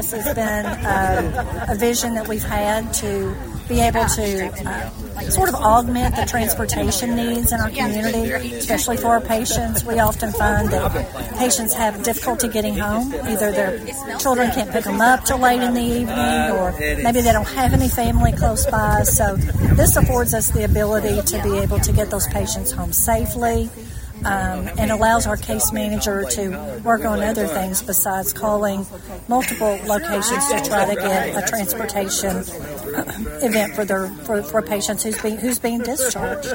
This has been a vision that we've had to be able to sort of augment the transportation needs in our community, especially for our patients. We often find that patients have difficulty getting home. Either their children can't pick them up till late in the evening, or maybe they don't have any family close by. So this affords us the ability to be able to get those patients home safely, and allows our case manager to work on other things besides calling multiple locations to try to get a transportation event for patients who's being discharged.